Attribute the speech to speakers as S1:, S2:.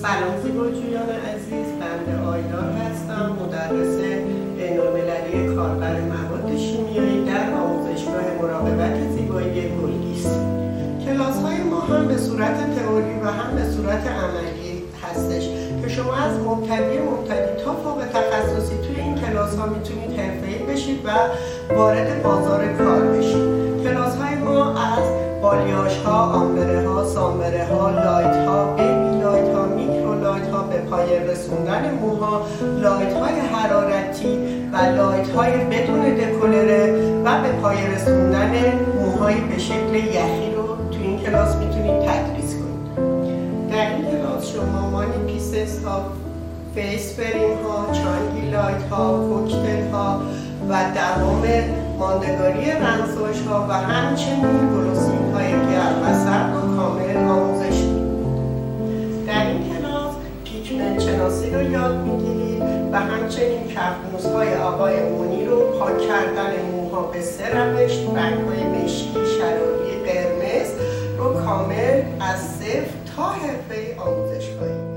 S1: سلام زیباجویان عزیز، بنده آیدار هستم، مدرس بین‌المللی کاربر مواد شیمیایی در آموزشگاه مراقبت زیبایی گلگیس. کلاس‌های ما هم به صورت تئوری و هم به صورت عملی هستش که شما از مبتدی تا فوق تخصصی توی این کلاس‌ها میتونید حرفه‌ای بشید و وارد بازار کار بشید. کلاس‌های ما از بالیاژها، آمبره‌ها، سامبره‌ها، لایت‌ها، بیبی لایت‌ها، میکرو لایت‌ها، به پایه رسوندن موها، لایت‌های حرارتی و لایت‌های بدون دکولره و به پایه رسوندن موهایی به شکل یخی رو تو این کلاس میتونید تدریس کنید. در این کلاس شما مانی پیسس ها، فیس فریم ها، چانگی لایت ها، کوکتل ها و دوام ماندگاری رمزاش ها و همچنین گلوسین های گرم و سرد و کامل آموزش می‌دید. در این کلاس پیگمنت شناسی رو یاد میگیرید و همچنین کفنوس های آقای مونی رو پاک کردن موها به 3 روش، رنگ های مشکی، شراری، قرمز رو کامل از صفر تا حرفه‌ای آموزش کنید.